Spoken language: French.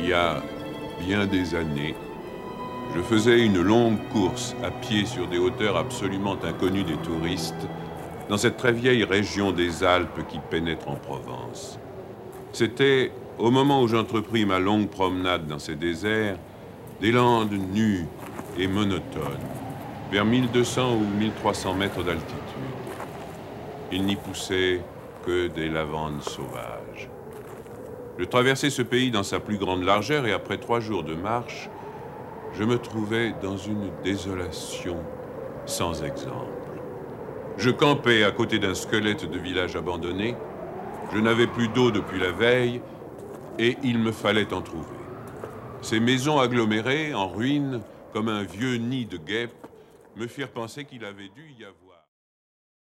y a bien des années, je faisais une longue course à pied sur des hauteurs absolument inconnues des touristes, dans cette très vieille région des Alpes qui pénètre en Provence. C'était, au moment où j'entrepris ma longue promenade dans ces déserts, des landes nues et monotones, vers 1200 ou 1300 mètres d'altitude. Il n'y poussait que des lavandes sauvages. Je traversais ce pays dans sa plus grande largeur et après 3 jours de marche, je me trouvais dans une désolation sans exemple. Je campais à côté d'un squelette de village abandonné. Je n'avais plus d'eau depuis la veille et il me fallait en trouver. Ces maisons agglomérées, en ruine, comme un vieux nid de guêpes, me firent penser qu'il avait dû y avoir...